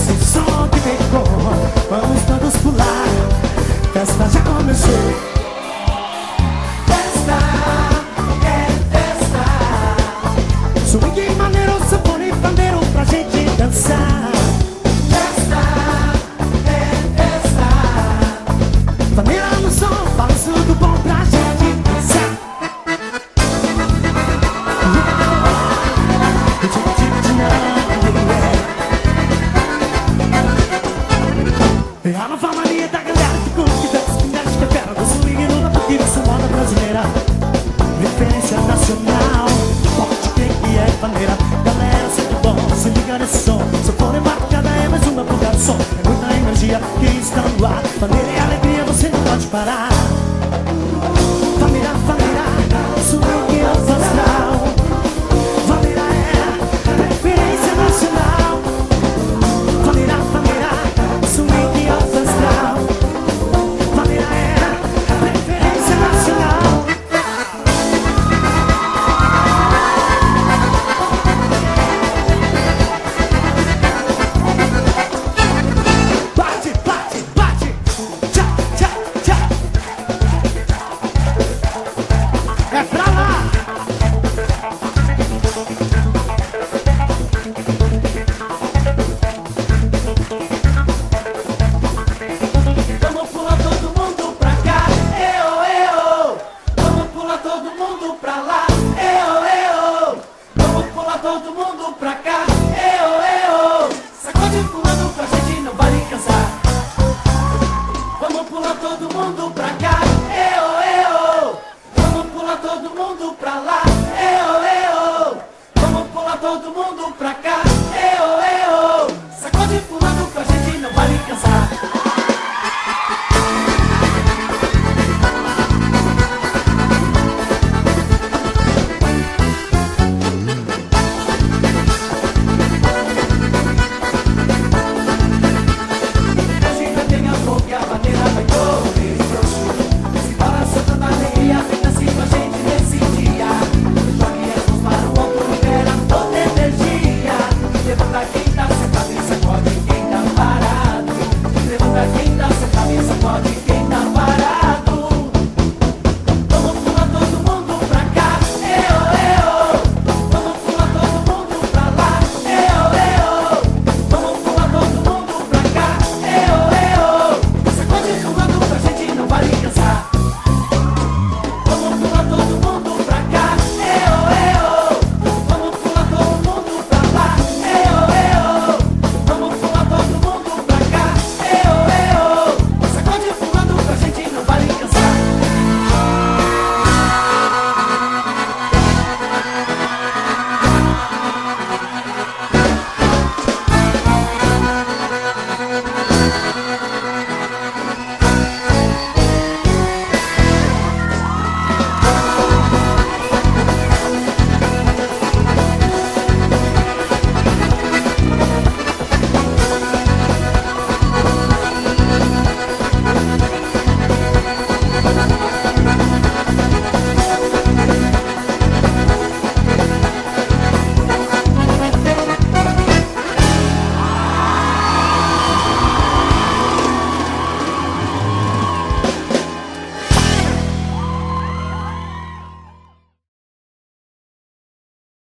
esse som que pegou, vamos todos pular. Festa já começou. Festa, é festa. Swing maneiro, sanfone e pandeiro pra gente dançar. Festa, é festa. Família no som, balanço do bom pra gente dançar. É a nova mania da galera que curte, que dança, que mexe, que pera do swing no batuque dessa moda brasileira. Referência nacional, pode crer que é maneira. Galera, sempre bom, se liga nesse som. Se for embarcada é mais uma pro garçom. É muita energia que está no ar. Maneira e alegria, você não pode parar. Família, família, swing ancestral. Família é referência nacional. Família, família, swing ancestral. Família é referência nacional. Bate, bate, bate. Tchá, tchá, tchá. É pra lá. Vamos pular todo mundo pra cá, eo, eo. Vamos pular todo mundo pra lá, eo, eo. Vamos pular todo mundo pra cá, eo, eo. Sacode pulando pra gente não vai cansar. Vamos pular todo mundo pra cá, eo, eo. Vamos pular todo mundo pra lá, eo, eo. Vamos pular todo mundo pra cá, eo, eo. Sacode pulando pra gente não vai cansar. Hoje vai pegar fogo e a bandeira vai correr. Se para soltando a alegria, fica assim com a gente nesse dia. Jogue as mãos para o alto, libera toda energia. Levanta quem tá sentado e sacode quem tá parado. Levanta quem tá sentado e sacode quem tá parado. Vamos pular todo mundo pra cá, eo, eo. Vamos pular todo mundo pra lá, eo, eo. Vamos pular todo mundo pra cá, eo, eo. Sacode pulando pra gente não vai cansar. Vamos pular todo mundo pra cá, eo, eo. Vamos pular todo mundo pra lá, eo, eo. Vamos pular todo mundo pra cá, eo, eo. Sacode pulando pra gente não vai cansar.